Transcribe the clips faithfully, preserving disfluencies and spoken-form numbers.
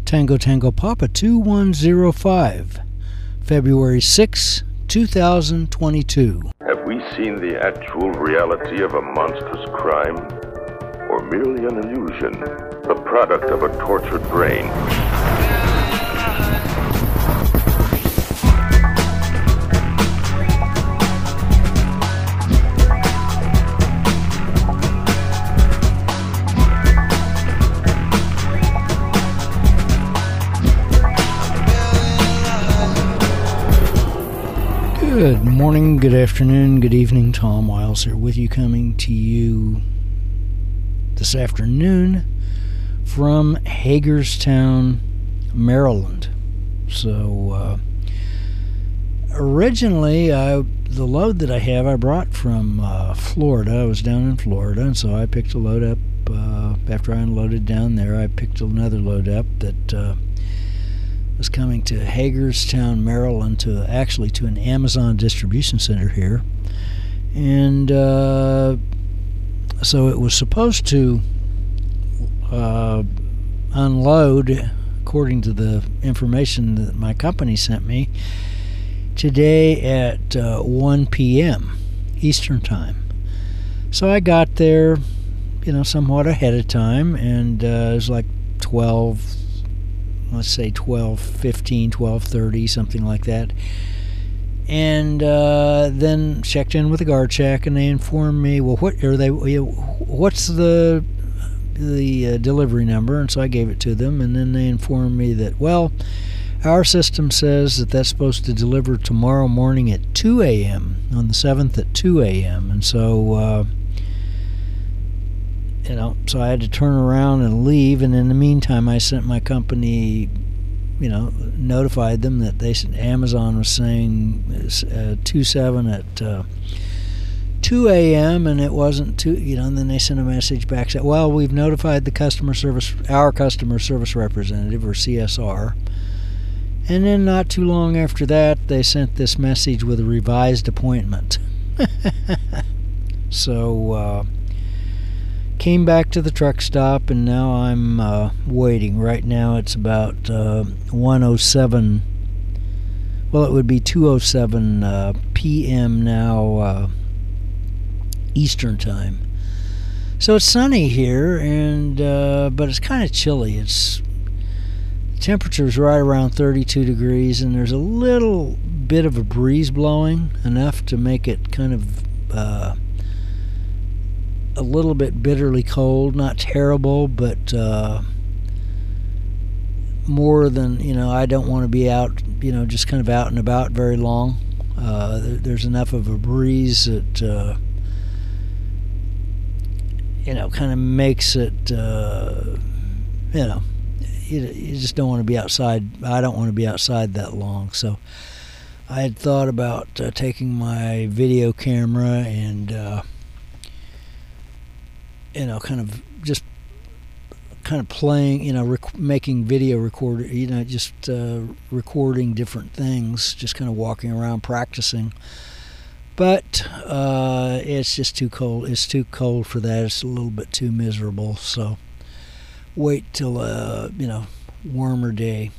Tango Tango Papa two one zero five, February sixth, two thousand twenty-two. Have we seen the actual reality of a monstrous crime? Or merely an illusion, the product of a tortured brain? Good morning, good afternoon, good evening. Tom Wiles here with you, coming to you this afternoon from Hagerstown, Maryland. So, uh, originally, I, the load that I have, I brought from uh, Florida. I was down in Florida, and so I picked a load up. Uh, after I unloaded down there, I picked another load up that uh, was coming to Hagerstown, Maryland, to actually to an Amazon distribution center here. And uh, so it was supposed to uh, unload, according to the information that my company sent me, today at uh, one p.m. Eastern Time. So I got there, you know, somewhat ahead of time, and uh, it was like twelve, let's say twelve fifteen, twelve thirty, something like that. And uh, then checked in with the guard check, and they informed me, well, what are they? What's the the uh, delivery number? And so I gave it to them, and then they informed me that, well, our system says that that's supposed to deliver tomorrow morning at two a.m. on the seventh at two a.m. And so, uh, you know, so I had to turn around and leave. And in the meantime, I sent my company, you know, notified them that they Amazon was saying uh, two seven at uh, two a.m. and it wasn't two, you know. And then they sent a message back saying, well, we've notified the customer service, our customer service representative, or C S R. And then not too long after that, they sent this message with a revised appointment. So uh, came back to the truck stop, and now I'm uh, waiting. Right now it's about uh, one oh seven. Well, it would be two oh seven uh, p.m. now, uh, Eastern Time. So it's sunny here, and uh, but it's kind of chilly. It's temperature's right around thirty-two degrees, and there's a little bit of a breeze blowing, enough to make it kind of uh, a little bit bitterly cold. Not terrible, but uh, more than, you know, I don't want to be out, you know, just kind of out and about very long. Uh, there's enough of a breeze that, uh, you know, kind of makes it, uh, you know, you, you just don't want to be outside. I don't want to be outside that long. So I had thought about uh, taking my video camera and, uh, you know, kind of just kind of playing, you know, rec- making video record, you know, just uh, recording different things, just kind of walking around practicing. But uh, it's just too cold. It's too cold for that. It's a little bit too miserable. So wait till a, you know, warmer day.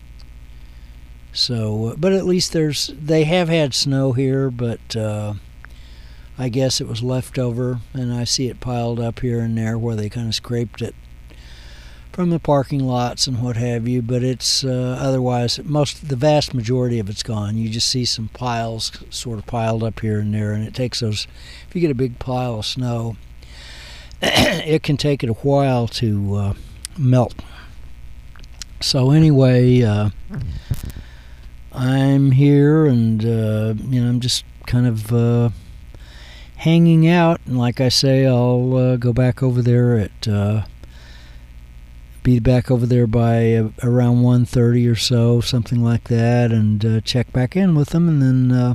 So, but at least there's, they have had snow here, but uh, I guess it was left over, and I see it piled up here and there where they kind of scraped it from the parking lots and what have you. But it's uh, otherwise, most, the vast majority of it's gone. You just see some piles sort of piled up here and there, and it takes those, if you get a big pile of snow, it can take it a while to uh, melt. So anyway, uh, I'm here, and uh, you know, I'm just kind of uh, hanging out. And like I say, I'll uh, go back over there at uh, be back over there by uh, around one thirty or so, something like that, and uh, check back in with them, and then uh,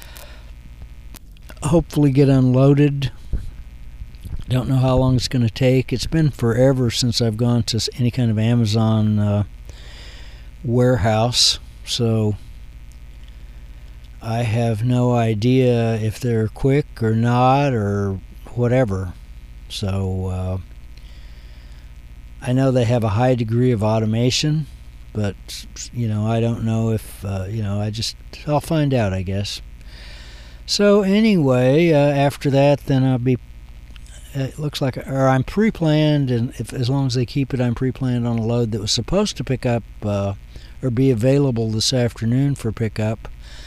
hopefully get unloaded. Don't know how long it's going to take. It's been forever since I've gone to any kind of Amazon uh, warehouse, so I have no idea if they're quick or not or whatever. So uh, I know they have a high degree of automation, but you know, I don't know if uh, you know. I just I'll find out, I guess. So anyway, uh, after that, then I'll be. It looks like, or I'm pre-planned, and if as long as they keep it, I'm pre-planned on a load that was supposed to pick up uh, or be available this afternoon for pickup.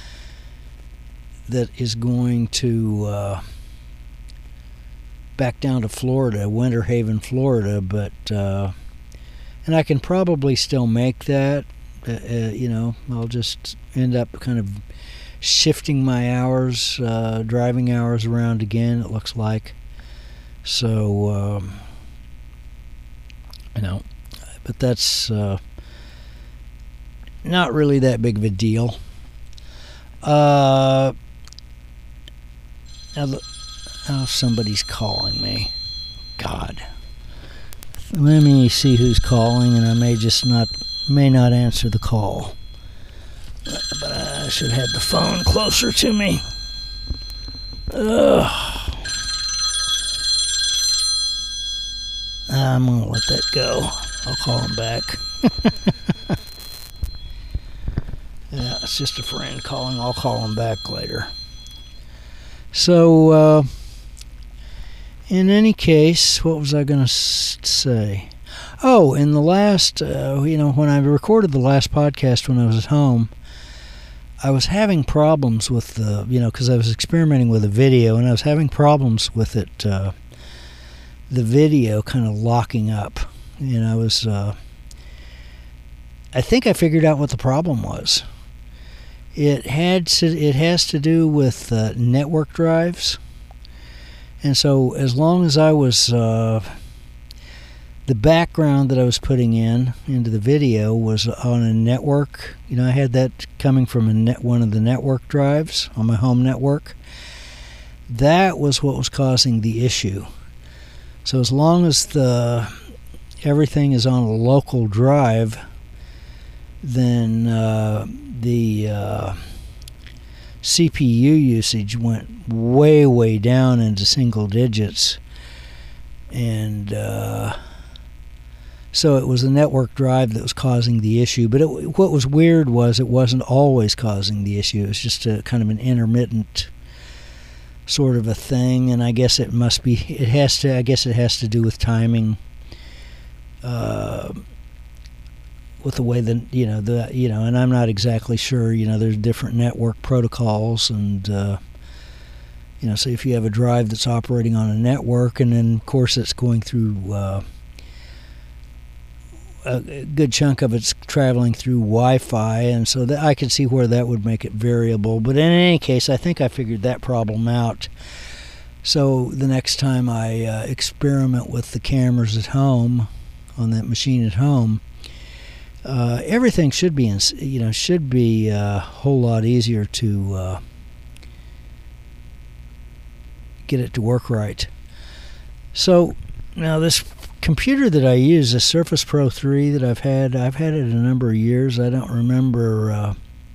That is going to uh, back down to Florida, Winter Haven, Florida, but uh, and I can probably still make that. Uh, uh, you know, I'll just end up kind of shifting my hours, uh, driving hours around again. It looks like. So, um, you know, but that's uh, not really that big of a deal. Uh, now, oh, somebody's calling me. God. Let me see who's calling, and I may just not, may not answer the call. But I should have the phone closer to me. Ugh. I'm going to let that go. I'll call him back. Yeah, it's just a friend calling. I'll call him back later. So, uh, in any case, what was I going to s- say? Oh, in the last, uh, you know, when I recorded the last podcast when I was at home, I was having problems with the, you know, because I was experimenting with a video, and I was having problems with it, uh, the video kind of locking up. You know, I was, uh, I think I figured out what the problem was. It had to, it has to do with uh, network drives. And so as long as I was, uh, the background that I was putting in into the video was on a network. You know, I had that coming from a net, one of the network drives on my home network. That was what was causing the issue. So as long as the everything is on a local drive, then uh, the uh, C P U usage went way, way down into single digits. And uh, so it was the network drive that was causing the issue. But it, what was weird was it wasn't always causing the issue. It was just a kind of an intermittent sort of a thing, and I guess it must be, it has to, I guess it has to do with timing, uh, with the way that, you know, the, you know, and I'm not exactly sure, you know, there's different network protocols, and, uh, you know, so if you have a drive that's operating on a network, and then, of course, it's going through, uh, a good chunk of it's traveling through Wi-Fi, and so that I can see where that would make it variable. But in any case, I think I figured that problem out. So the next time I uh, experiment with the cameras at home, on that machine at home, uh, everything should be, in, you know, should be a whole lot easier to uh, get it to work right. So now this computer that I use, the Surface Pro three that I've had, I've had it a number of years. I don't remember uh,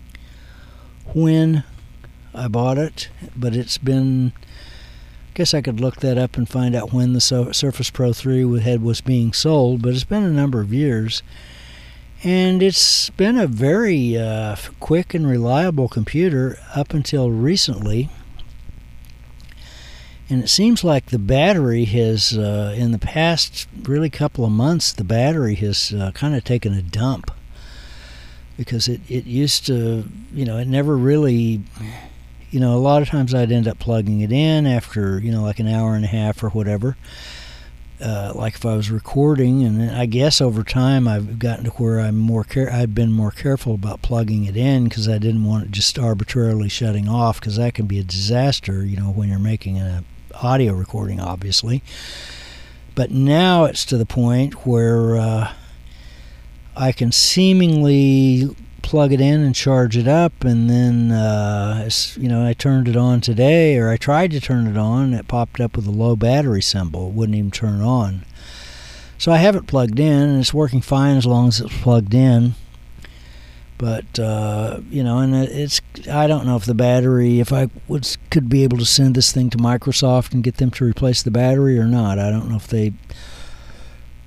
when I bought it, but it's been, I guess I could look that up and find out when the Surface Pro three had was being sold, but it's been a number of years. And it's been a very uh, quick and reliable computer up until recently. And it seems like the battery has, uh, in the past really couple of months, the battery has uh, kind of taken a dump. Because it, it used to, you know, it never really, you know, a lot of times I'd end up plugging it in after, you know, like an hour and a half or whatever. Uh, like if I was recording, and I guess over time I've gotten to where I'm more care- I've been more careful about plugging it in, because I didn't want it just arbitrarily shutting off, because that can be a disaster, you know, when you're making a audio recording, obviously. But now it's to the point where uh, I can seemingly plug it in and charge it up, and then uh, you know, I turned it on today, or I tried to turn it on, and it popped up with a low battery symbol. It wouldn't even turn on. So I have it plugged in, and it's working fine as long as it's plugged in. But uh, you know, and it's, I don't know if the battery, if I would could be able to send this thing to Microsoft and get them to replace the battery or not. I don't know if they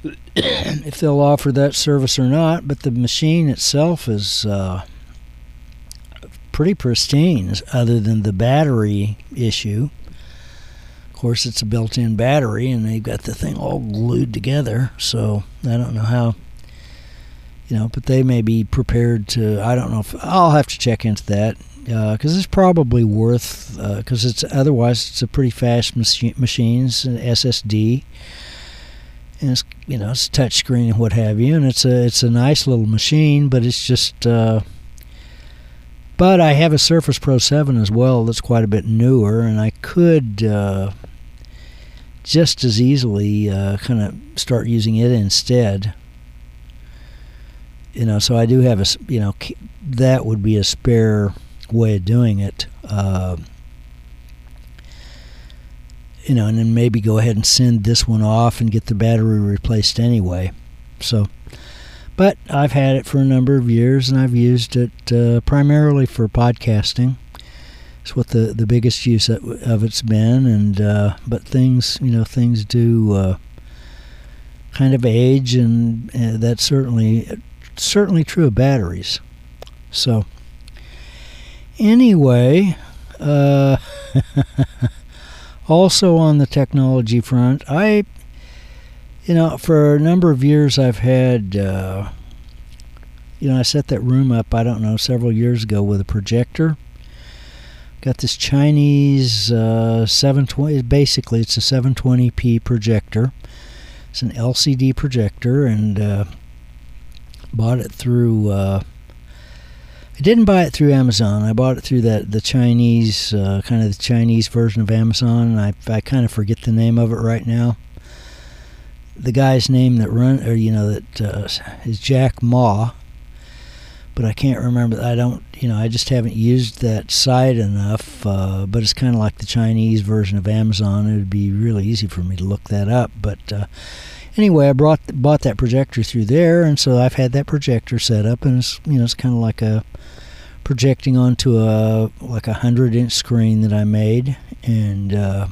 if they'll offer that service or not, but the machine itself is uh, pretty pristine, other than the battery issue. Of course, it's a built-in battery, and they've got the thing all glued together, so I don't know how, you know, but they may be prepared to, I don't know if, I'll have to check into that, because uh, it's probably worth, because uh, it's otherwise it's a pretty fast machi- machine, it's an S S D, and it's, you know, it's touch screen and what have you, and it's a it's a nice little machine, but it's just uh, but I have a Surface Pro seven as well that's quite a bit newer, and I could uh, just as easily uh, kind of start using it instead, you know, so I do have a, you know, that would be a spare way of doing it, uh, you know, and then maybe go ahead and send this one off and get the battery replaced anyway. So, but I've had it for a number of years, and I've used it uh, primarily for podcasting. It's what the, the biggest use of, of it's been, and uh, but things, you know, things do uh, kind of age, and uh, that's certainly certainly true of batteries. So, anyway, uh, also on the technology front, I, you know, for a number of years I've had, uh, you know, I set that room up, I don't know, several years ago with a projector. Got this Chinese uh, seven twenty, basically it's a seven twenty p projector. It's an L C D projector, and uh, bought it through, uh, I didn't buy it through Amazon. I bought it through that the Chinese, uh, kind of the Chinese version of Amazon, and I, I kind of forget the name of it right now. The guy's name that run, or you know, that uh, is Jack Ma, but I can't remember. I don't, you know, I just haven't used that site enough, uh, but it's kind of like the Chinese version of Amazon. It would be really easy for me to look that up, but uh, anyway, I brought bought that projector through there, and so I've had that projector set up, and it's, you know, it's kind of like a projecting onto a like a hundred inch screen that I made, and uh,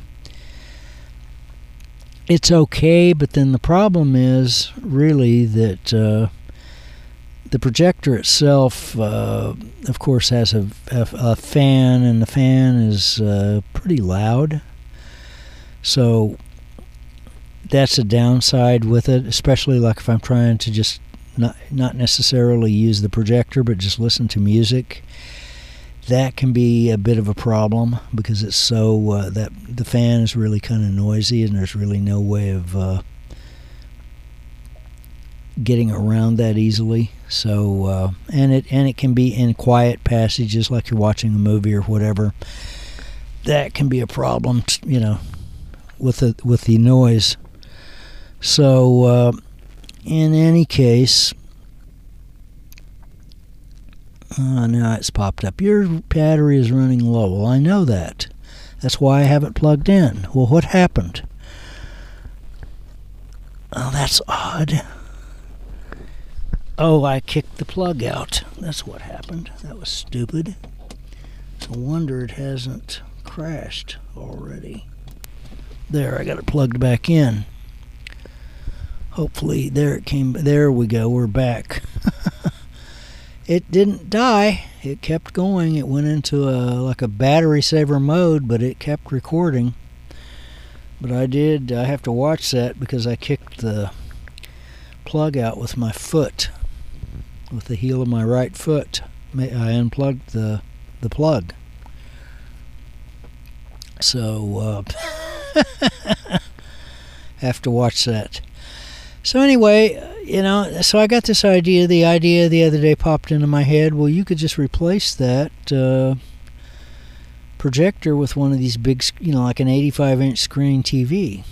it's okay. But then the problem is really that uh, the projector itself, uh, of course, has a, a, a fan, and the fan is uh, pretty loud. So that's a downside with it, especially like if I'm trying to just not not necessarily use the projector, but just listen to music. That can be a bit of a problem because it's so uh, that the fan is really kind of noisy, and there's really no way of uh, getting around that easily. So uh, and it and it can be in quiet passages, like you're watching a movie or whatever. That can be a problem, you know, with the with the noise. So, uh, in any case, uh, now it's popped up. Your battery is running low. Well, I know that. That's why I have it plugged in. Well, what happened? Oh, that's odd. Oh, I kicked the plug out. That's what happened. That was stupid. It's a wonder it hasn't crashed already. There, I got it plugged back in. Hopefully, there it came. There we go. We're back. It didn't die. It kept going. It went into a like a battery saver mode, but it kept recording. But I did. I have to watch that because I kicked the plug out with my foot, with the heel of my right foot. I unplugged the the plug. So uh, have to watch that. So anyway, you know, so I got this idea. The idea the other day popped into my head. Well, you could just replace that uh, projector with one of these big, you know, like an eighty-five inch screen T V.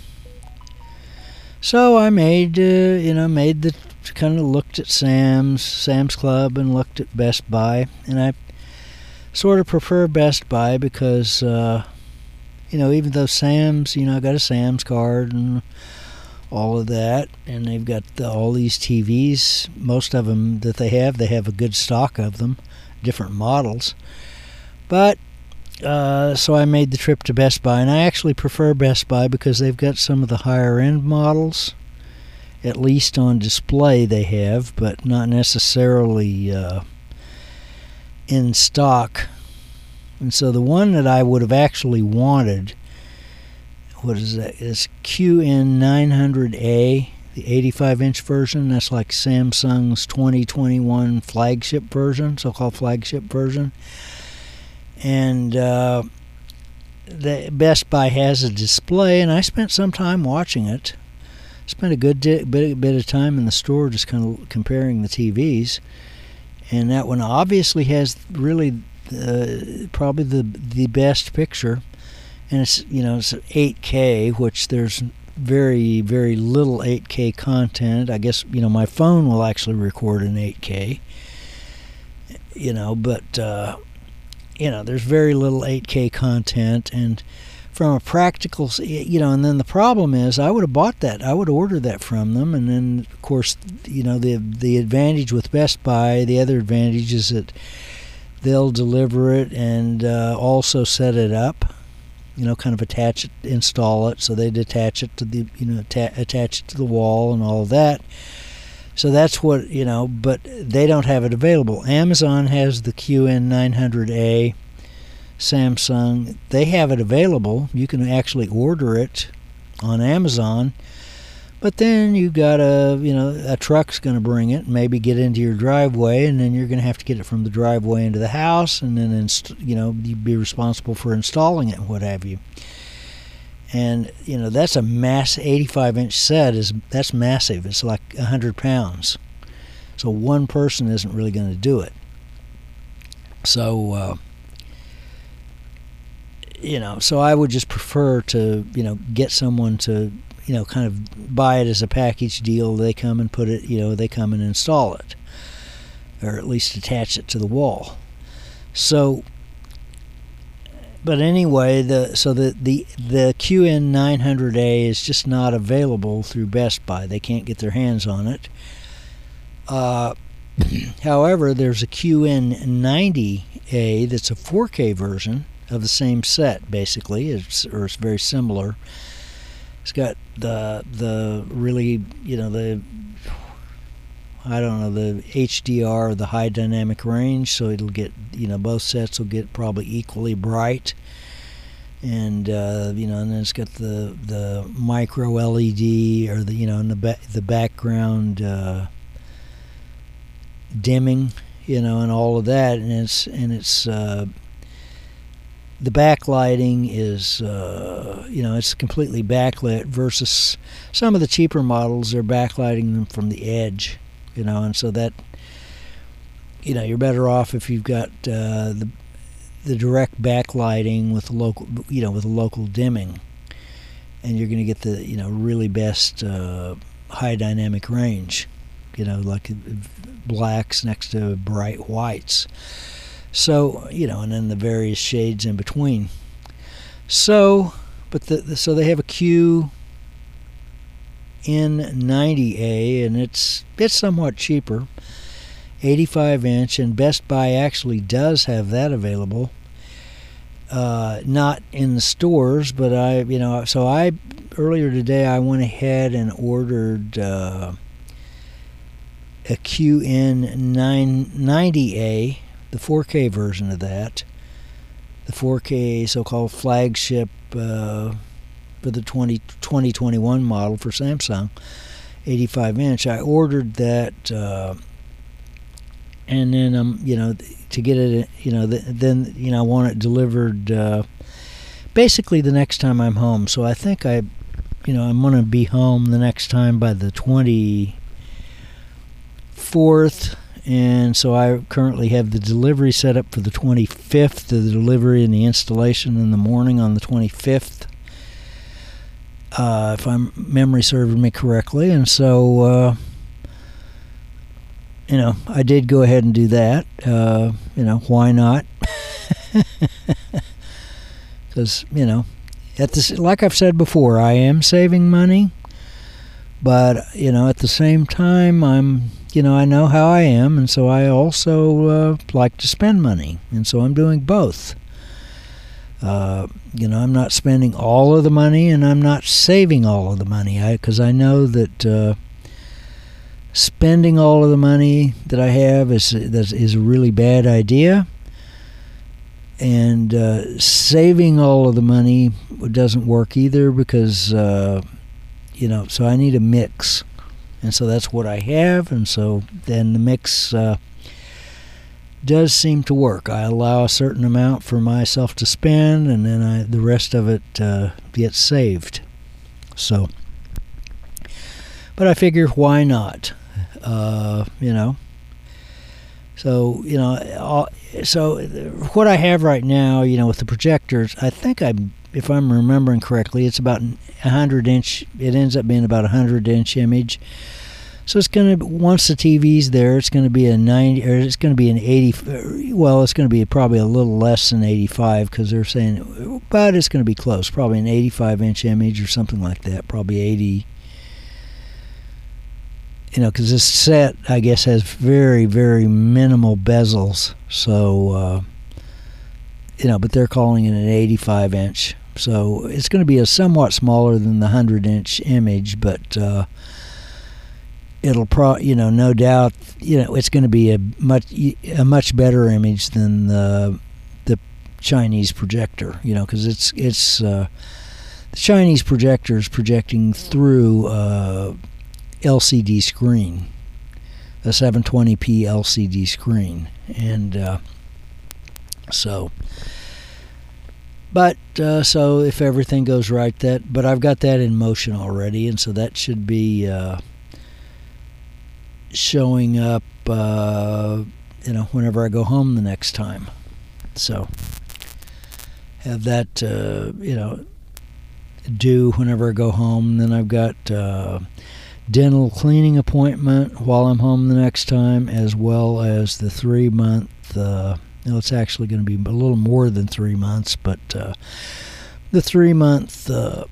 So I made, uh, you know, made the, kind of looked at Sam's, Sam's Club, and looked at Best Buy. And I sort of prefer Best Buy because, uh, you know, even though Sam's, you know, I got a Sam's card and all of that, and they've got the, all these T Vs. Most of them that they have, they have a good stock of them, different models. But uh, so I made the trip to Best Buy, and I actually prefer Best Buy because they've got some of the higher end models, At least on display they have, but not necessarily uh, in stock. And so the one that I would have actually wanted, what is that? It's Q N nine hundred A, the eighty-five inch version. That's like Samsung's twenty twenty-one flagship version, so-called flagship version. And uh, the Best Buy has a display, and I spent some time watching it. Spent a good di- bit, bit of time in the store just kind of comparing the T Vs. And that one obviously has really uh, probably the the best picture. And it's, you know, it's eight K, which there's very, very little eight K content. I guess, you know, my phone will actually record in eight K. You know, but, uh, you know, there's very little eight K content. And from a practical, you know, and then the problem is I would have bought that. I would order that from them. And then, of course, you know, the the advantage with Best Buy, the other advantage is that they'll deliver it and uh, also set it up, you know, kind of attach it, install it. So they'd attach it to the, you know, atta- attach it to the wall and all of that. So that's what, you know, but they don't have it available. Amazon has the Q N nine hundred A. Samsung, they have it available. You can actually order it on Amazon, but then you got a, you know, a truck's going to bring it, maybe get into your driveway, and then you're going to have to get it from the driveway into the house, and then, inst- you know, you'd be responsible for installing it and what have you. And, you know, that's a mass eighty-five inch set. Is that's massive. It's like one hundred pounds. So one person isn't really going to do it. So, uh, you know, so I would just prefer to, you know, get someone to, you know, kind of buy it as a package deal. They come and put it, you know, they come and install it, or at least attach it to the wall. So, but anyway, the so the the, the Q N nine hundred A is just not available through Best Buy. They can't get their hands on it. Uh, however, there's a Q N ninety A that's a four K version of the same set, basically, it's, or it's very similar. It's got the the really, you know, the, I don't know, the H D R, the high dynamic range, so it'll get, you know, both sets will get probably equally bright. And, uh, you know, and then it's got the the micro L E D, or the, you know, in the, ba- the background uh, dimming, you know, and all of that. And it's, and it's, uh, the backlighting is, uh, you know, it's completely backlit versus some of the cheaper models, they're backlighting them from the edge, you know, and so that, you know, you're better off if you've got uh, the the direct backlighting with local, you know, with a local dimming, and you're going to get the, you know, really best uh, high dynamic range, you know, like blacks next to bright whites. So, you know, and then the various shades in between. So, but the, the so they have a Q N ninety A, and it's it's somewhat cheaper, eighty-five inch, and Best Buy actually does have that available. Uh, not in the stores, but I, you know, so I earlier today I went ahead and ordered uh, a Q N nine ninety A. The four K version of that, the four K so-called flagship uh, for the twenty twenty-one model for Samsung, eighty-five inch. I ordered that, uh, and then um, you know, to get it, you know, the, then you know, I want it delivered uh, basically the next time I'm home. So I think I, you know, I'm gonna be home the next time by the twenty-fourth. And so I currently have the delivery set up for the twenty-fifth, the delivery and the installation in the morning on the twenty-fifth, uh, if I'm memory serving me correctly. And so, uh, you know, I did go ahead and do that. Uh, you know, why not? Because, you know, at this, like I've said before, I am saving money, but, you know, at the same time, I'm, you know, I know how I am, and so I also uh, like to spend money, and so I'm doing both. Uh, you know, I'm not spending all of the money, and I'm not saving all of the money, because I, I know that, uh, spending all of the money that I have is that is a really bad idea, and uh, saving all of the money doesn't work either because uh, you know. So I need a mix, and so that's what I have, and so then the mix uh, does seem to work. I allow a certain amount for myself to spend, and then I, the rest of it uh, gets saved. So, but I figure why not? Uh, you know, so you know, all, so what I have right now, you know, with the projectors, I think I, if I'm remembering correctly, it's about a hundred inch. It ends up being about a hundred inch image. So it's going to, once the T V's there, it's going to be a ninety, or it's going to be an eighty. Well, it's going to be probably a little less than eighty-five because they're saying, but it's going to be close. Probably an eighty-five inch image or something like that. Probably eighty. You know, because this set, I guess, has very, very minimal bezels. So, uh, you know, but they're calling it an eighty-five inch. So it's going to be a somewhat smaller than the one hundred inch image, but uh, it'll pro, you know, no doubt, you know, it's going to be a much a much better image than the the Chinese projector. You know, because it's it's uh, the Chinese projector is projecting through Uh, L C D screen, a seven twenty p L C D screen, and uh, so, but uh, so if everything goes right, that, but I've got that in motion already, and so that should be uh, showing up, uh, you know, whenever I go home the next time. So have that, uh, you know, due whenever I go home. Then I've got Uh, dental cleaning appointment while I'm home the next time, as well as the three month, uh, you know, it's actually going to be a little more than three months, but uh, the three month, uh,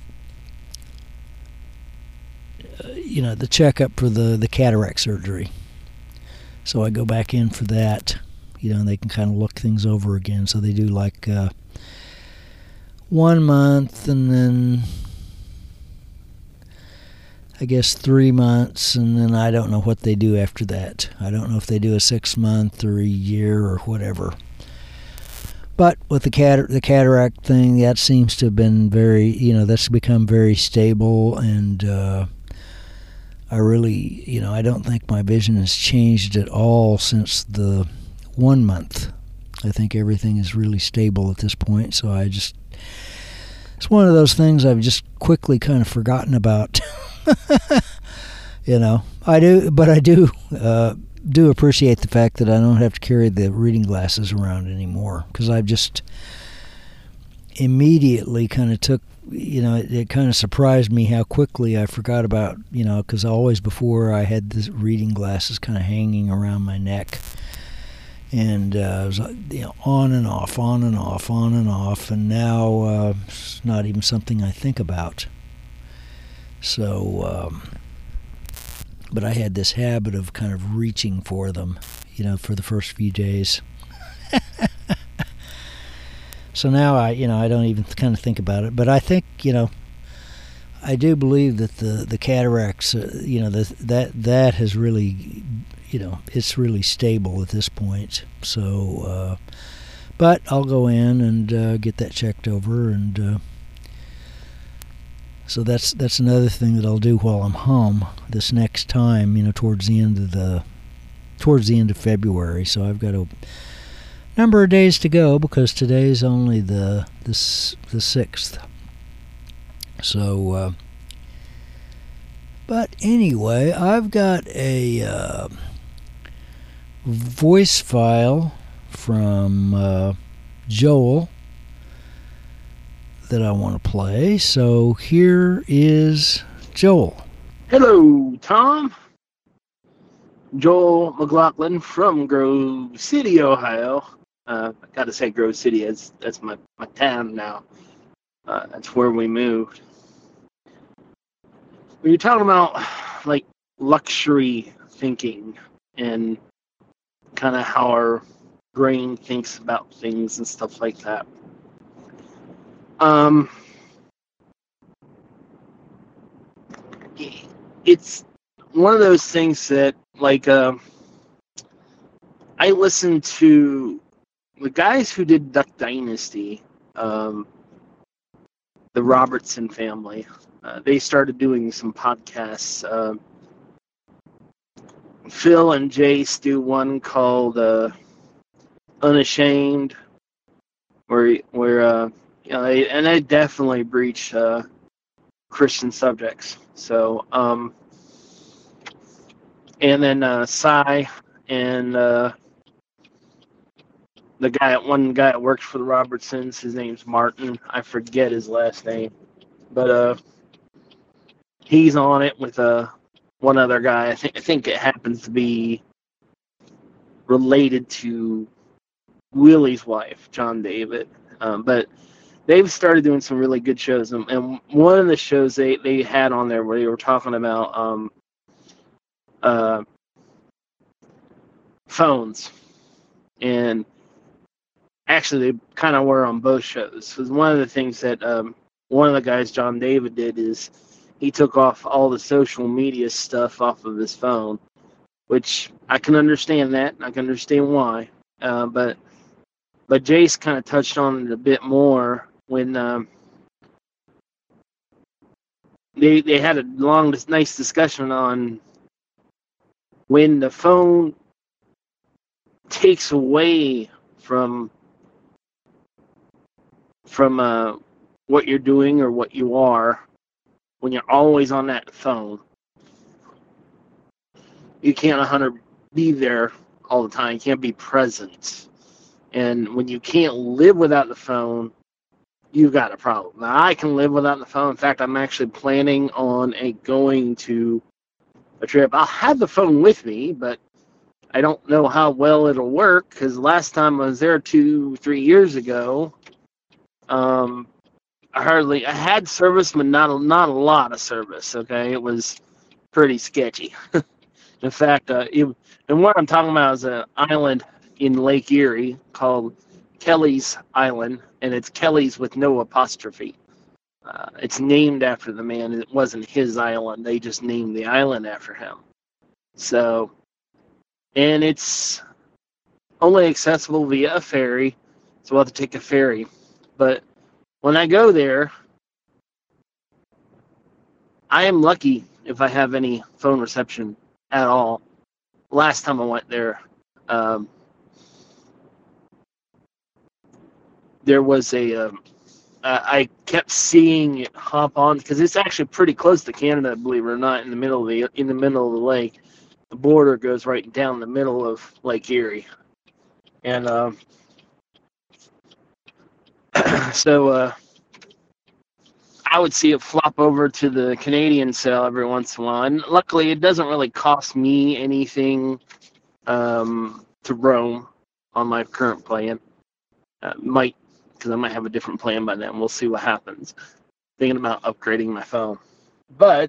you know, the checkup for the, the cataract surgery. So I go back in for that, you know, and they can kind of look things over again. So they do like uh, one month and then I guess three months, and then I don't know what they do after that. I don't know if they do a six month or a year or whatever. But with the cat the cataract thing, that seems to have been very, you know, that's become very stable, and uh, I really, you know, I don't think my vision has changed at all since the one month. I think everything is really stable at this point, so I just, it's one of those things I've just quickly kind of forgotten about. You know, I do, but I do uh, do appreciate the fact that I don't have to carry the reading glasses around anymore, because I've just immediately kind of took, you know, it, it kind of surprised me how quickly I forgot about, you know, because always before I had the reading glasses kind of hanging around my neck, and uh, it was, you know, on and off, on and off, on and off, and now uh, it's not even something I think about. So, um, but I had this habit of kind of reaching for them, you know, for the first few days. So now I, you know, I don't even kind of think about it. But I think, you know, I do believe that the the cataracts, uh, you know, the, that that has really, you know, it's really stable at this point. So, uh, but I'll go in and uh, get that checked over, and uh, so that's that's another thing that I'll do while I'm home this next time, you know, towards the end of the towards the end of February. So I've got a number of days to go, because today's only the the, the sixth. So, uh, but anyway, I've got a uh, voice file from uh, Joel that I want to play. So here is Joel. Hello, Tom. Joel McLaughlin from Grove City, Ohio. Uh, I gotta say Grove City, that's, that's my, my town now. Uh, that's where we moved. When you're talking about, like, luxury thinking and kind of how our brain thinks about things and stuff like that. Um, it's one of those things that, like, uh, I listened to the guys who did Duck Dynasty, um, the Robertson family. Uh, they started doing some podcasts. Uh, Phil and Jace do one called uh, Unashamed, where where uh, you know, they, and they definitely breach uh, Christian subjects. So, um, and then uh, Cy and uh, the guy, one guy that works for the Robertsons, his name's Martin. I forget his last name, but uh, he's on it with uh, one other guy. I think I think it happens to be related to Willie's wife, John David. Um, but they've started doing some really good shows, and, and one of the shows they, they had on there where they were talking about um, uh, phones, and actually, they kind of were on both shows. Because one of the things that um, one of the guys, John David, did is he took off all the social media stuff off of his phone, which I can understand that. I can understand why. Uh, but but Jace kind of touched on it a bit more when um, they they had a long, nice discussion on when the phone takes away from from uh, what you're doing or what you are, when you're always on that phone. You can't one hundred be there all the time. You can't be present. And when you can't live without the phone, you've got a problem. Now, I can live without the phone. In fact, I'm actually planning on a going to a trip. I'll have the phone with me, but I don't know how well it'll work, because last time I was there two, three years ago, um, I hardly, I had service, but not a, not a lot of service, okay? It was pretty sketchy. In fact, uh, it, and what I'm talking about is an island in Lake Erie called Kelly's Island, and it's Kelly's with no apostrophe. Uh, it's named after the man. It wasn't his island. They just named the island after him. So, and it's only accessible via a ferry, so we'll have to take a ferry. But when I go there, I am lucky if I have any phone reception at all. Last time I went there, um, there was a, um, uh, I kept seeing it hop on, because it's actually pretty close to Canada, believe it or not, in the middle of the, in the middle of the lake. The border goes right down the middle of Lake Erie. And um, so uh, I would see it flop over to the Canadian cell every once in a while. And luckily, it doesn't really cost me anything um, to roam on my current plan. Uh, might, because I might have a different plan by then. We'll see what happens. Thinking about upgrading my phone. But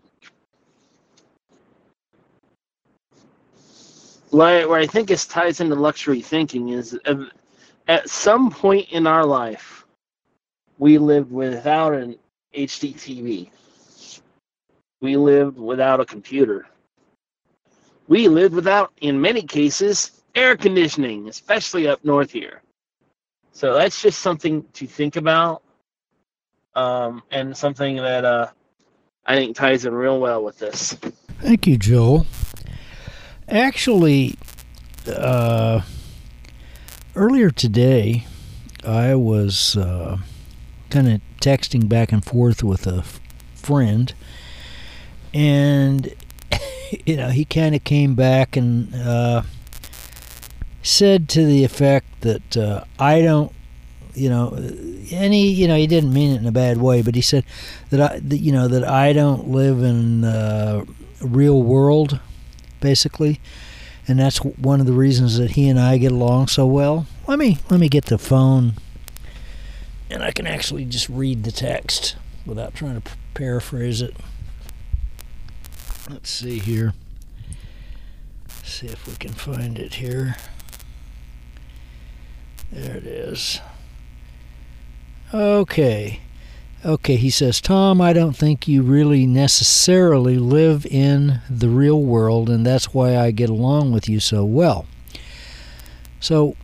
where I think this ties into luxury thinking is uh, at some point in our life, we lived without an H D T V. We lived without a computer. We lived without, in many cases, air conditioning, especially up north here. So that's just something to think about, um, and something that uh, I think ties in real well with this. Thank you, Joel. Actually, uh, earlier today, I was uh, kind of texting back and forth with a f- friend, and you know, he kind of came back and uh, said to the effect that uh, I don't, you know, and he, you know, he didn't mean it in a bad way, but he said that I, that, you know, that I don't live in the real world, basically, and that's one of the reasons that he and I get along so well. Let me let me get the phone, and I can actually just read the text without trying to paraphrase it. Let's see here. See if we can find it here. There it is. Okay. Okay, he says, Tom, I don't think you really necessarily live in the real world, and that's why I get along with you so well. So,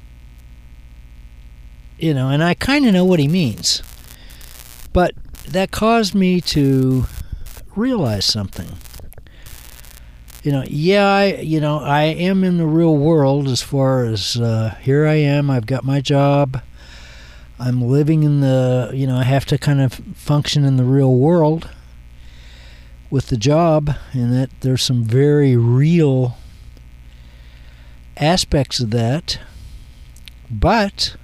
you know, and I kind of know what he means. But that caused me to realize something. You know, yeah, I, you know, I am in the real world as far as uh, here I am, I've got my job. I'm living in the, you know, I have to kind of function in the real world with the job, and that there's some very real aspects of that. But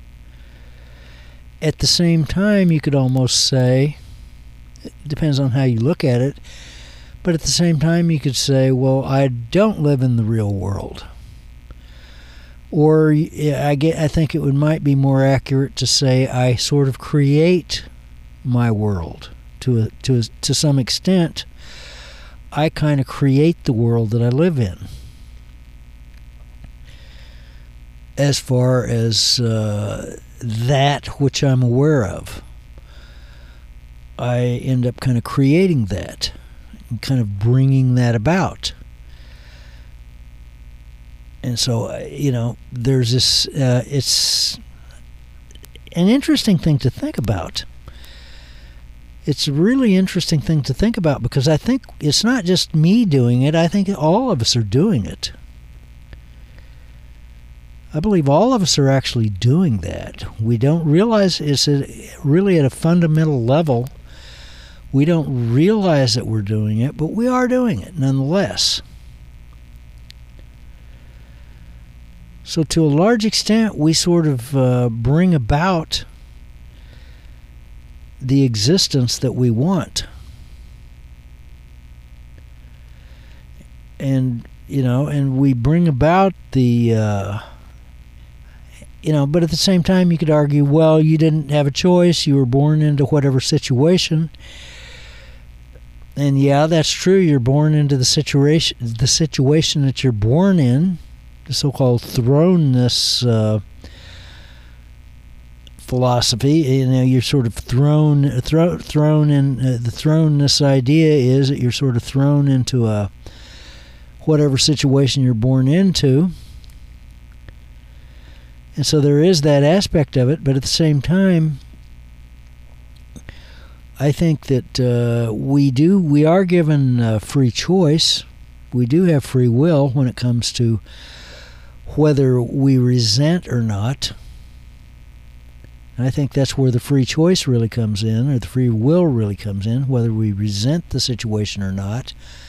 at the same time, you could almost say, it depends on how you look at it, but at the same time, you could say, well, I don't live in the real world. Or I get, I think it would might be more accurate to say I sort of create my world to a, to a, to some extent. I kind of create the world that I live in. As far as uh, that which I'm aware of, I end up kind of creating that and kind of bringing that about. And so, you know, there's this, uh, it's an interesting thing to think about. It's a really interesting thing to think about because I think it's not just me doing it. I think all of us are doing it. I believe all of us are actually doing that. We don't realize it's a, really at a fundamental level. We don't realize that we're doing it, but we are doing it nonetheless. So to a large extent, we sort of uh, bring about the existence that we want. And, you know, and we bring about the, uh, you know, but at the same time, you could argue, well, you didn't have a choice. You were born into whatever situation. And yeah, that's true. You're born into the situation, the situation that you're born in. The so-called thrownness uh, philosophy, you know, you're sort of thrown, throw, thrown in. Uh, the thrownness idea is that you're sort of thrown into a whatever situation you're born into, and so there is that aspect of it. But at the same time, I think that uh, we do, we are given uh, free choice. We do have free will when it comes to whether we resent or not. And I think that's where the free choice really comes in, or the free will really comes in, whether we resent the situation or not.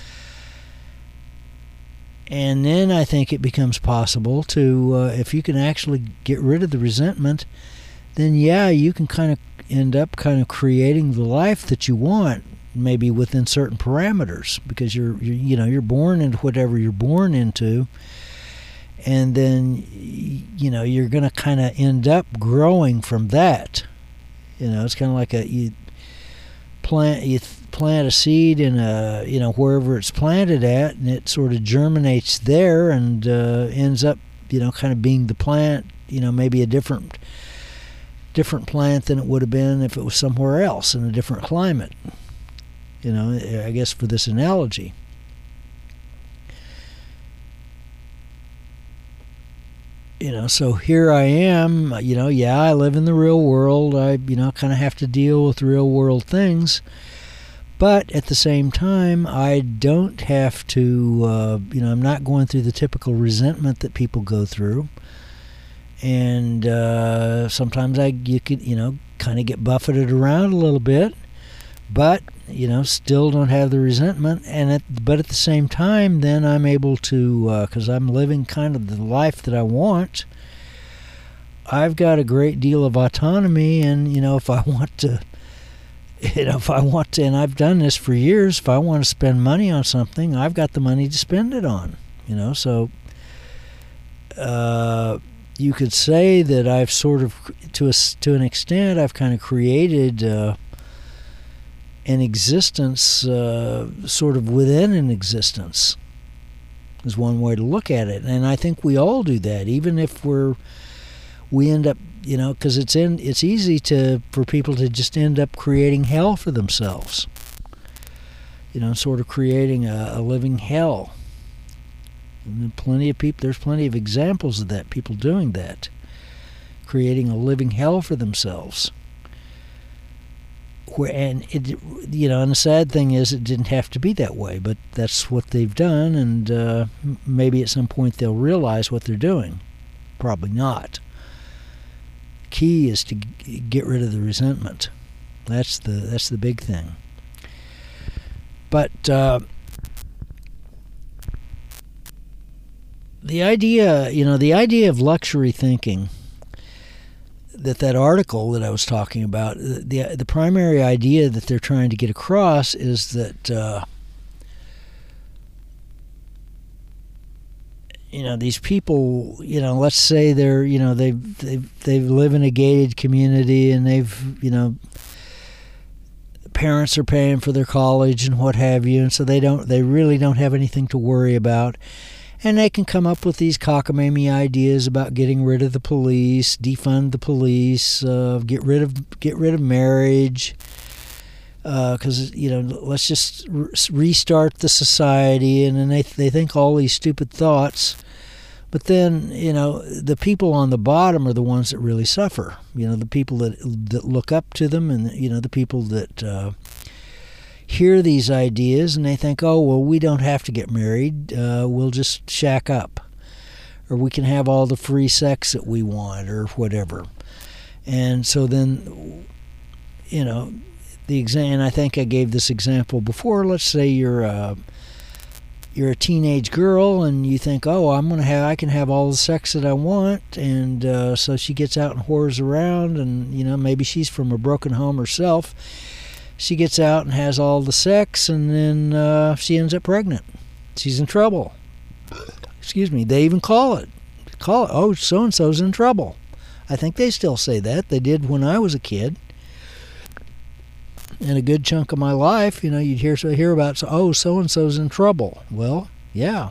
And then I think it becomes possible to, uh, if you can actually get rid of the resentment, then yeah, you can kind of end up kind of creating the life that you want, maybe within certain parameters, because you're, you're you know, you're born into whatever you're born into. And then, you know, you're going to kind of end up growing from that. You know, it's kind of like a, you plant, you plant a seed in a, you know, wherever it's planted at, and it sort of germinates there and uh, ends up, you know, kind of being the plant, you know, maybe a different, different plant than it would have been if it was somewhere else in a different climate. You know, I guess for this analogy. You know, so here I am, you know, yeah, I live in the real world. I, you know, kind of have to deal with real world things. But at the same time, I don't have to, uh, you know, I'm not going through the typical resentment that people go through. And uh, sometimes I, you could, you know, kind of get buffeted around a little bit. But, you know, still don't have the resentment. And at, but at the same time, then I'm able to, because uh, I'm living kind of the life that I want, I've got a great deal of autonomy. And, you know, if I want to, you know, if I want to, and I've done this for years, if I want to spend money on something, I've got the money to spend it on, you know. So uh, you could say that I've sort of, to, a, to an extent, I've kind of created Uh, an existence uh, sort of within an existence is one way to look at it. And I think we all do that, even if we're we end up you know, because it's in it's easy to for people to just end up creating hell for themselves. You know, sort of creating a, a living hell. And plenty of people. There's plenty of examples of that. People doing that, creating a living hell for themselves. Where and it, you know, and the sad thing is, it didn't have to be that way, but that's what they've done, and uh, maybe at some point they'll realize what they're doing. Probably not. Key is to g- get rid of the resentment. That's the that's the big thing. But uh, the idea, you know, the idea of luxury thinking, that that article that I was talking about, the the primary idea that they're trying to get across is that uh, you know, these people, you know, let's say they're, you know, they they they live in a gated community, and they've, you know, parents are paying for their college and what have you, and so they don't they really don't have anything to worry about. And they can come up with these cockamamie ideas about getting rid of the police, defund the police, uh, get rid of get rid of marriage, because uh, you know, let's just re- restart the society. And then they they think all these stupid thoughts, but then, you know, the people on the bottom are the ones that really suffer. You know, the people that that look up to them, and you know, the people that Uh, hear these ideas and they think, oh, well, we don't have to get married. Uh, we'll just shack up. Or we can have all the free sex that we want, or whatever. And so then, you know, the exam, and I think I gave this example before. Let's say you're a, you're a teenage girl and you think, oh, I'm gonna have, I can have all the sex that I want. And uh, so she gets out and whores around, and, you know, maybe she's from a broken home herself. She gets out and has all the sex, and then uh, she ends up pregnant. She's in trouble. Excuse me. They even call it. Call it, oh, so-and-so's in trouble. I think they still say that. They did when I was a kid. In a good chunk of my life, you know, you'd hear, hear about, oh, so-and-so's in trouble. Well, yeah.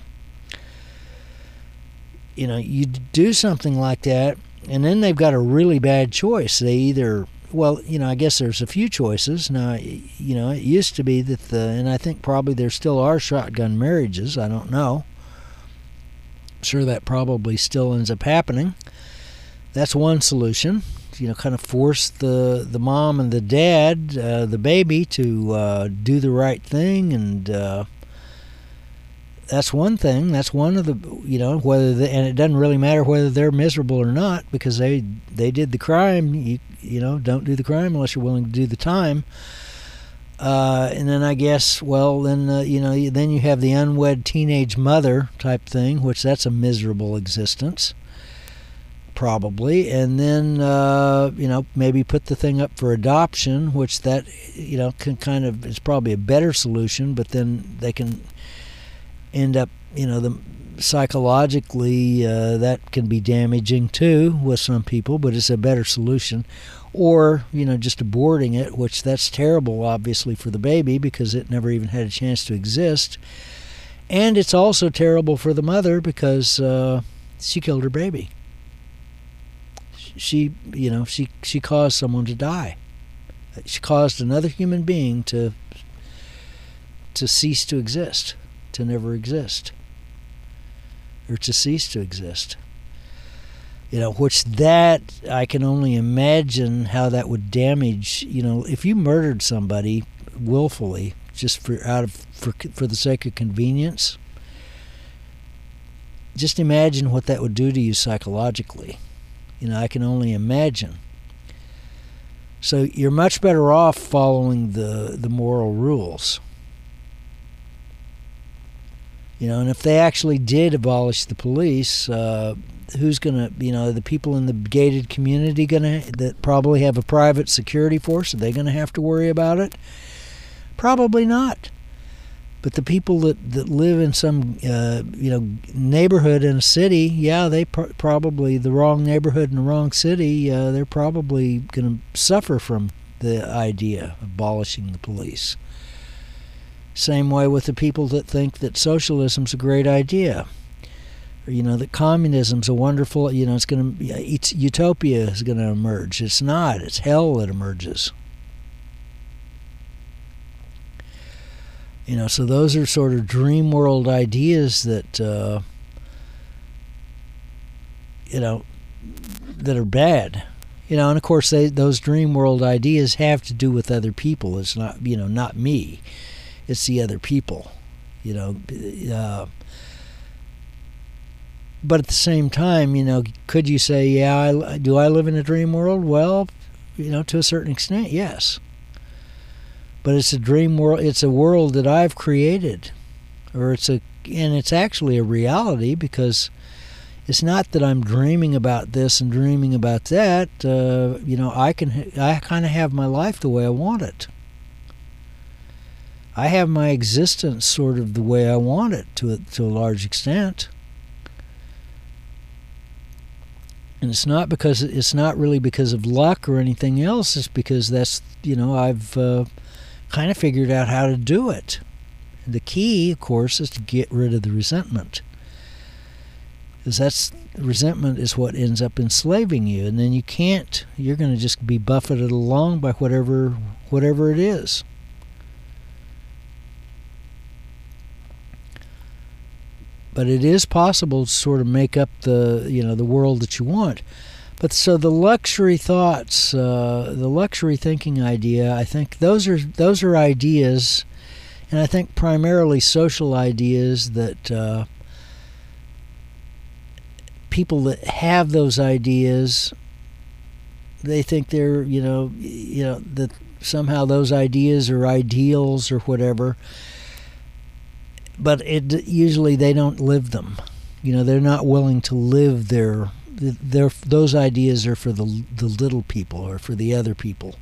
You know, you do something like that, and then they've got a really bad choice. They either... Well, you know, I guess there's a few choices. Now, you know, it used to be that the, and I think probably there still are shotgun marriages. I don't know. I'm sure that probably still ends up happening. That's one solution. You know, kind of force the, the mom and the dad, uh, the baby, to uh, do the right thing, and uh, that's one thing. That's one of the, you know, whether they, and it doesn't really matter whether they're miserable or not, because they they did the crime. You, you know, don't do the crime unless you're willing to do the time. Uh, and then I guess, well, then uh, you know, then you have the unwed teenage mother type thing, which that's a miserable existence, probably. And then uh, you know, maybe put the thing up for adoption, which that, you know, can kind of is probably a better solution, but then they can end up, you know, the psychologically uh, that can be damaging too with some people, but it's a better solution. Or, you know, just aborting it, which that's terrible obviously for the baby, because it never even had a chance to exist. And it's also terrible for the mother, because uh, she killed her baby. She, you know, she she caused someone to die. She caused another human being to to cease to exist, to never exist, or to cease to exist. You know, which that, I can only imagine how that would damage, you know, if you murdered somebody willfully, just for out of for for the sake of convenience, just imagine what that would do to you psychologically. You know, I can only imagine. So you're much better off following the the moral rules. You know, and if they actually did abolish the police, uh, who's going to, you know, the people in the gated community going to, that probably have a private security force, are they going to have to worry about it? Probably not. But the people that, that live in some, uh, you know, neighborhood in a city, yeah, they pr- probably, the wrong neighborhood in the wrong city, uh, they're probably going to suffer from the idea of abolishing the police. Same way with the people that think that socialism's a great idea. Or, you know, that communism's a wonderful, you know, it's going to, it's utopia is going to emerge. It's not. It's hell that emerges. You know, so those are sort of dream world ideas that, uh, you know, that are bad. You know, and of course, they, those dream world ideas have to do with other people. It's not, you know, not me. It's the other people, you know. Uh, but at the same time, you know, could you say, yeah, I, do I live in a dream world? Well, you know, to a certain extent, yes. But it's a dream world. It's a world that I've created, or it's a, and it's actually a reality, because it's not that I'm dreaming about this and dreaming about that. Uh, you know, I can, I kind of have my life the way I want it. I have my existence sort of the way I want it, to a, to a large extent. And it's not because it's not really because of luck or anything else. It's because that's, you know, I've uh, kind of figured out how to do it. And the key, of course, is to get rid of the resentment. Because that's, resentment is what ends up enslaving you, and then you can't, you're going to just be buffeted along by whatever whatever it is. But it is possible to sort of make up the, you know, the world that you want. But so the luxury thoughts, uh, the luxury thinking idea, I think those are those are ideas, and I think primarily social ideas that uh, people that have those ideas, they think they're, you know, you know, that somehow those ideas are ideals or whatever. But it usually they don't live them. You know, they're not willing to live their, their those ideas are for the the little people or for the other people.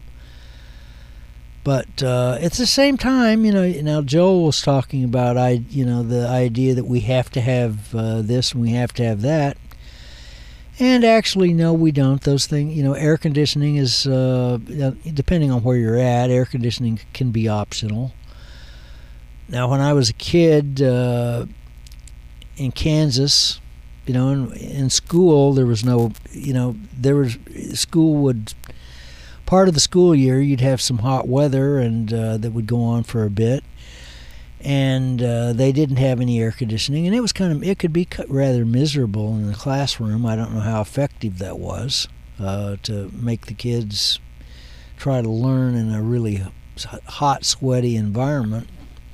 But uh, at the same time, you know, now Joel was talking about, I, you know, the idea that we have to have uh, this and we have to have that. And actually, no, we don't. Those things, you know, air conditioning is, uh, depending on where you're at, air conditioning can be optional. Now, when I was a kid uh, in Kansas, you know, in, in school, there was no, you know, there was, school would, part of the school year, you'd have some hot weather, and uh, that would go on for a bit. And uh, they didn't have any air conditioning, and it was kind of, it could be rather miserable in the classroom. I don't know how effective that was uh, to make the kids try to learn in a really hot, sweaty environment.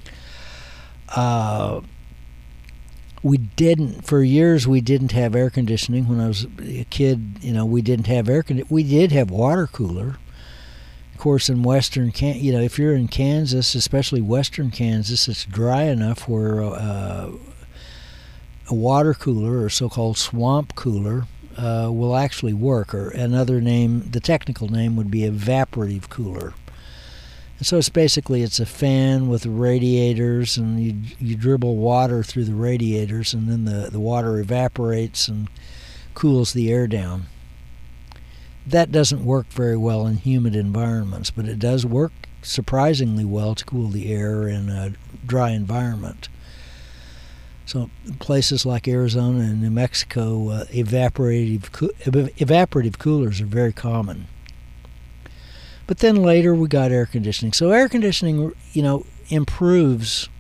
Uh, we didn't, for years we didn't have air conditioning. When I was a kid, you know, we didn't have air conditioning. We did have water cooler. Of course, in western, Can- you know, if you're in Kansas, especially western Kansas, it's dry enough where uh, a water cooler, or so-called swamp cooler, uh, will actually work. Or another name, the technical name would be evaporative cooler. And so it's basically, it's a fan with radiators, and you you dribble water through the radiators, and then the, the water evaporates and cools the air down. That doesn't work very well in humid environments, but it does work surprisingly well to cool the air in a dry environment. So places like Arizona and New Mexico, uh, evaporative co- evaporative coolers are very common. But then later we got air conditioning. So air conditioning, you know, improves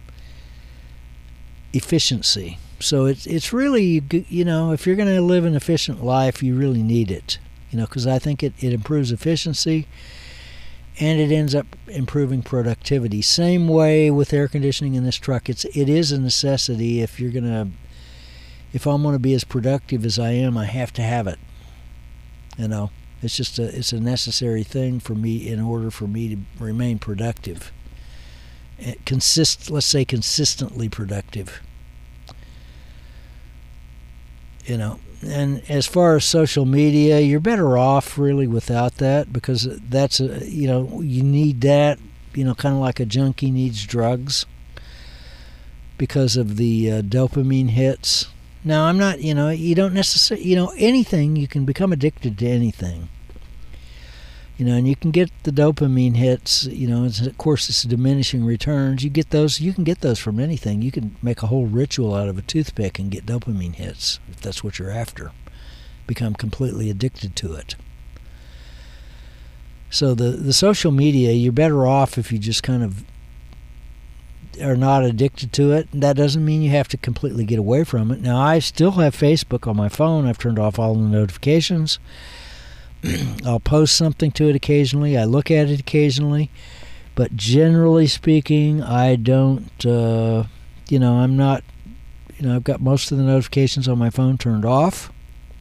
efficiency. So it's it's really, you know, if you're going to live an efficient life, you really need it. You know, because I think it, it improves efficiency, and it ends up improving productivity. Same way with air conditioning in this truck. It's it is a necessity. If you're gonna, if I'm going to be as productive as I am, I have to have it. You know, it's just a it's a necessary thing for me in order for me to remain productive. Consist, let's say consistently productive. You know. And as far as social media, you're better off really without that, because that's a, you know, you need that, you know, kind of like a junkie needs drugs because of the uh, dopamine hits. Now, I'm not, you know, you don't necessarily, you know, anything, you can become addicted to anything. You know, and you can get the dopamine hits, you know, it's, of course it's diminishing returns. You get those, you can get those from anything. You can make a whole ritual out of a toothpick and get dopamine hits, if that's what you're after. Become completely addicted to it. So the, the social media, you're better off if you just kind of are not addicted to it. That doesn't mean you have to completely get away from it. Now, I still have Facebook on my phone. I've turned off all the notifications. I'll post something to it occasionally. I look at it occasionally. But generally speaking, I don't, uh, you know, I'm not, you know, I've got most of the notifications on my phone turned off.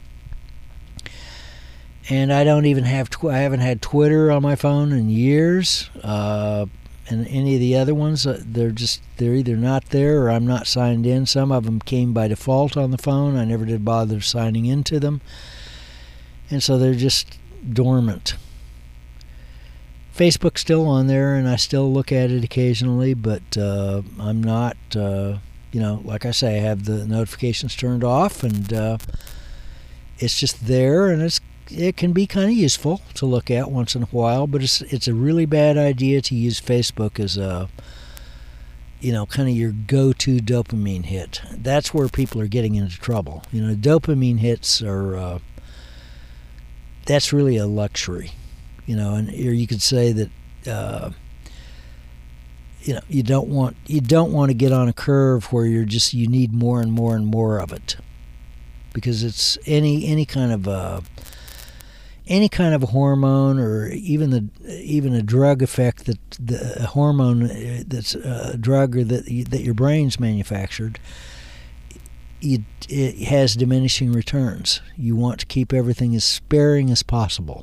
And I don't even have, tw- I haven't had Twitter on my phone in years. Uh, and any of the other ones, uh, they're just, they're either not there or I'm not signed in. Some of them came by default on the phone. I never did bother signing into them. And so they're just dormant. Facebook's still on there, and I still look at it occasionally, but uh, I'm not, uh, you know, like I say, I have the notifications turned off, and uh, it's just there, and it's it can be kind of useful to look at once in a while, but it's it's a really bad idea to use Facebook as a, you know, kind of your go-to dopamine hit. That's where people are getting into trouble. You know, dopamine hits are, uh, that's really a luxury, you know, and or you could say that, uh, you know, you don't want you don't want to get on a curve where you're just you need more and more and more of it, because it's any any kind of a any kind of a hormone or even the even a drug effect that the a hormone that's a drug or that that your brain's manufactured, it, it has diminishing returns. You want to keep everything as sparing as possible.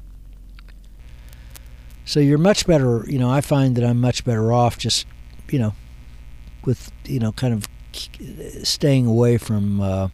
So you're much better, you know, I find that I'm much better off just, you know, with, you know, kind of staying away from uh,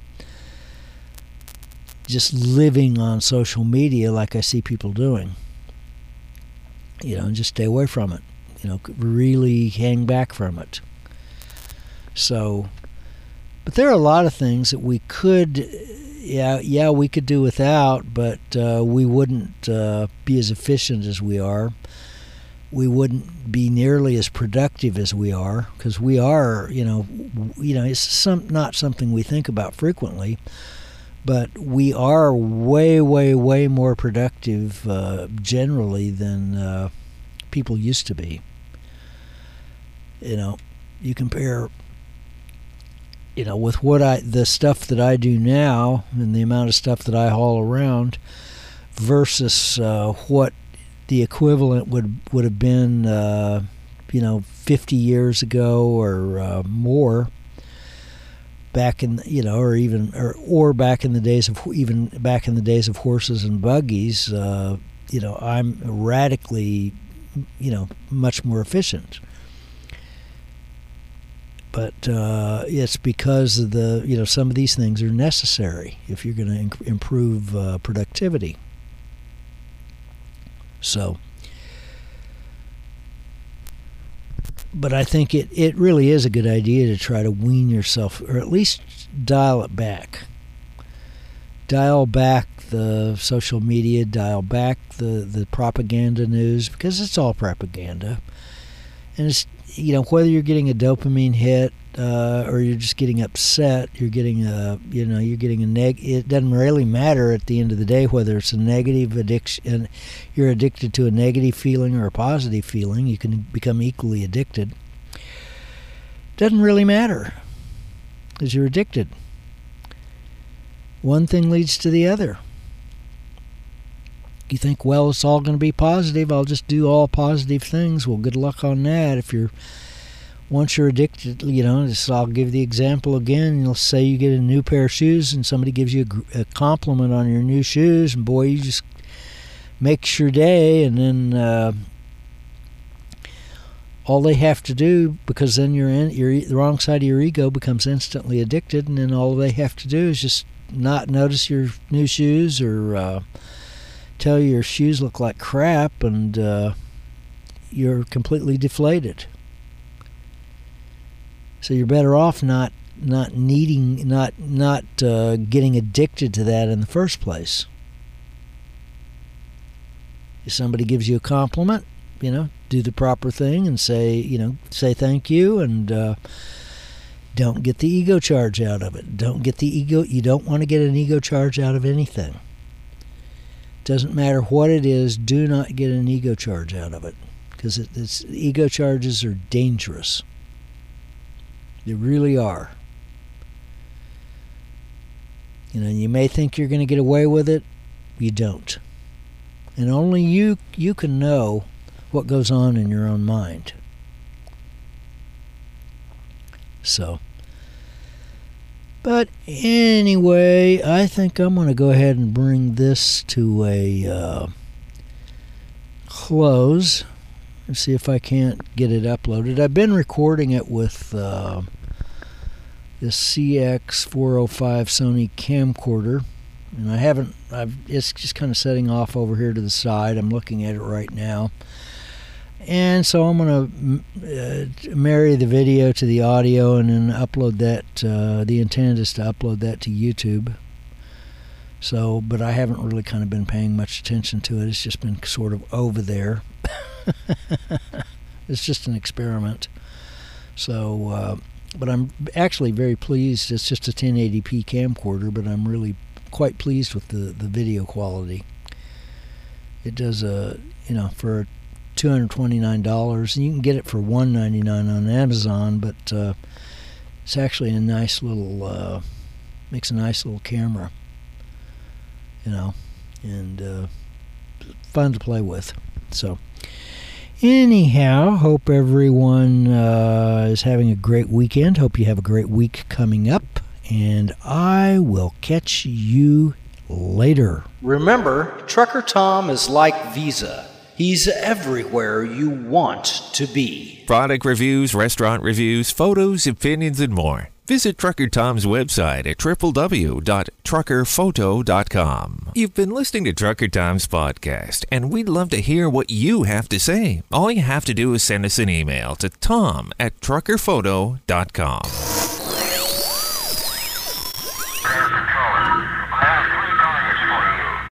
just living on social media like I see people doing. You know, and just stay away from it. You know, really hang back from it. So, but there are a lot of things that we could, yeah, yeah, we could do without, but uh, we wouldn't uh, be as efficient as we are. We wouldn't be nearly as productive as we are, because we are, you know, you know, it's some not something we think about frequently, but we are way, way, way more productive uh, generally than uh, people used to be. You know, you compare, you know, with what I, the stuff that I do now and the amount of stuff that I haul around versus uh, what the equivalent would would have been, uh, you know, fifty years ago or uh, more. Back in, you know, or even, or or back in the days of even back in the days of horses and buggies, uh, you know, I'm radically, you know, much more efficient. But uh, it's because of the, you know, some of these things are necessary if you're going to inc- improve uh, productivity. So, but I think it, it really is a good idea to try to wean yourself, or at least dial it back. Dial back the social media, dial back the, the propaganda news, because it's all propaganda. And it's, you know, whether you're getting a dopamine hit uh, or you're just getting upset, you're getting a, you know, you're getting a neg. It doesn't really matter at the end of the day whether it's a negative addiction, you're addicted to a negative feeling or a positive feeling. You can become equally addicted. Doesn't really matter, because you're addicted. One thing leads to the other. You think, well, it's all going to be positive. I'll just do all positive things. Well, good luck on that. If you're, once you're addicted, you know, just, I'll give the example again. You'll say you get a new pair of shoes and somebody gives you a, a compliment on your new shoes, and boy, you just makes your day. And then uh, all they have to do, because then you're in, you're, the wrong side of your ego becomes instantly addicted, and then all they have to do is just not notice your new shoes or uh, tell you your shoes look like crap, and uh, you're completely deflated. So you're better off not not needing, not not uh, getting addicted to that in the first place. If somebody gives you a compliment, you know, do the proper thing and say, you know, say thank you, and uh, don't get the ego charge out of it. Don't get the ego. You don't want to get an ego charge out of anything. Doesn't matter what it is. Do not get an ego charge out of it, because it, it's ego charges are dangerous. They really are. You know, you may think you're going to get away with it. You don't. And only you you can know what goes on in your own mind. So, but anyway, I think I'm going to go ahead and bring this to a uh, close and see if I can't get it uploaded. I've been recording it with uh, this C X four oh five Sony camcorder. And I haven't, I've, it's just kind of setting off over here to the side. I'm looking at it right now. And so I'm going to uh, marry the video to the audio and then upload that. Uh, the intent is to upload that to YouTube. So, but I haven't really kind of been paying much attention to it. It's just been sort of over there. It's just an experiment. So, uh, but I'm actually very pleased. It's just a ten eighty p camcorder, but I'm really quite pleased with the, the video quality. It does a, you know, for two hundred twenty-nine dollars, and you can get it for one hundred ninety-nine dollars on Amazon, but uh, it's actually a nice little, uh, makes a nice little camera, you know, and uh, fun to play with. So, anyhow, hope everyone uh, is having a great weekend. Hope you have a great week coming up. And I will catch you later. Remember, Trucker Tom is like Visa. He's everywhere you want to be. Product reviews, restaurant reviews, photos, opinions, and more. Visit Trucker Tom's website at w w w dot trucker photo dot com. You've been listening to Trucker Tom's podcast, and we'd love to hear what you have to say. All you have to do is send us an email to tom at trucker photo dot com.